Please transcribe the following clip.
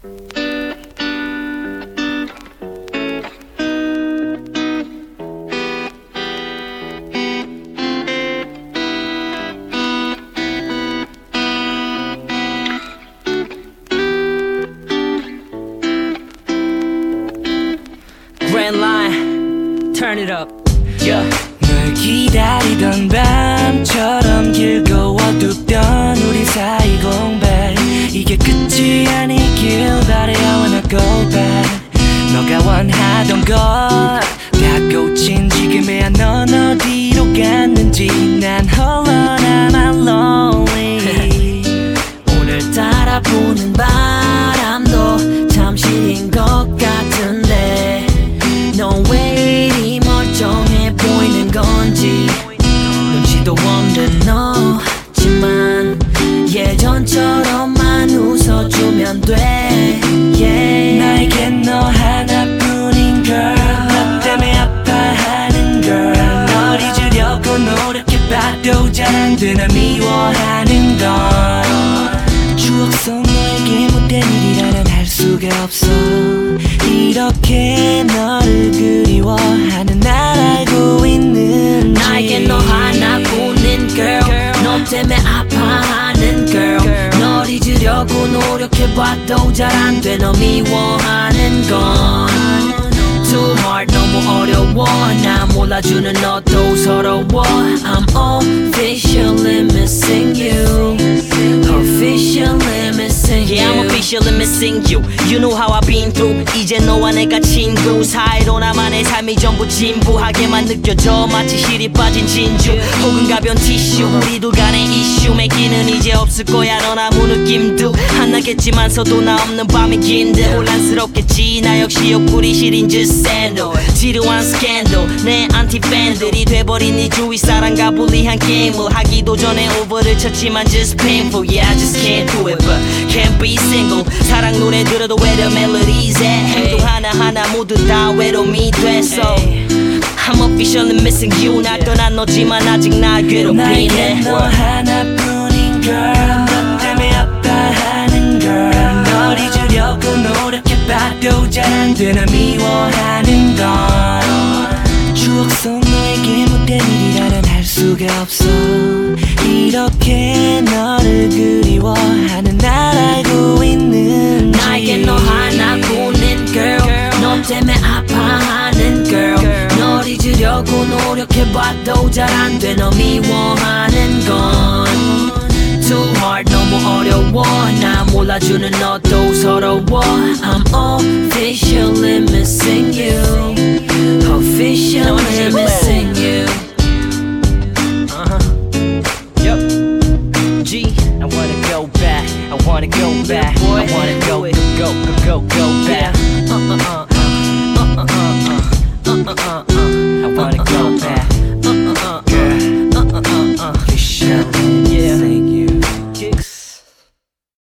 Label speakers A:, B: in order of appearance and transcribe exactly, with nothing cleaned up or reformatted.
A: Grand line, turn it up. Yeah.
B: 널 기다리던 밤처럼 길고 어둡던 우리 사이 공백 이게 끝이 아니길 바래 I wanna go back 너가 원하던 것 다 꽂힌 지금에야 넌 어디로 갔는지 난 홀로 남아 lonely
C: 오늘따라 부는 바람도 잠시인 것 같은데 넌 왜 이리 멀쩡해 보이는 건지 눈치도 없는 너지만 예전처럼만 웃어주면 돼 yeah.
B: 나에겐 너 하나뿐인 girl 너 때문에 아파하는 girl 널 잊으려고 노력해봐도 잘 안돼 날 미워하는 건 추억 속 너에게 못된 일이라면 할 수가 없어 이렇게 너를 그리워하는 날 알고 있는지
C: 나에겐 너 하나뿐인 girl 너 때문에 아파하는 girl 널 잊으려고 노력해봐도 잘 안돼 너 미워하는 건 Too hard 너무 어려워 나 몰라주는 너도 서러워 I'm officially missing you Officially missing you
A: Yeah, I'm officially missing you. You know how I've been through. 이제 너와 내가 친구 사이로 나만의 삶이 전부 진부하게만 느껴져 마치 실이 빠진 진주 혹은 가벼운 티슈 우리 둘 간의 이슈 맺기는 이제 없을 거야 넌 아무 느낌도 안 나겠지만서도 나 없는 밤이 긴데 혼란스럽겠지 나 역시 옆구리 시린 just 샌들 지루한 스캔들 내 안티 팬들이 돼버린 네 주위 사람과 불리한 게임을 하기도 전에 오버를 쳤지만 just painful yeah I just can't do it but can't be single 사랑 노래 들어도 where the melodies at 행동 하나하나 모두 다 외로움이 됐어 I'm officially missing you 날 떠난 너지만 아직 날 괴롭히네
B: 나에겐 너 하나뿐인 girl 너 때문에 아파하는 girl 널 잊으려고 노력해봐도 잘 안돼 널 미워하는 건 추억 속 너에게 못된 일이라면 할 수가 없어 이렇게 너를 그리워하는 날 알고 있는지
C: 나에겐 너 하나뿐인 girl 너 때문에 아파하는 girl 널 잊으려고 노력해봐도 잘 안돼 너 미워하는 건 Too hard 너무 어려워 나 몰라주는 너도 서러워 I'm officially missing you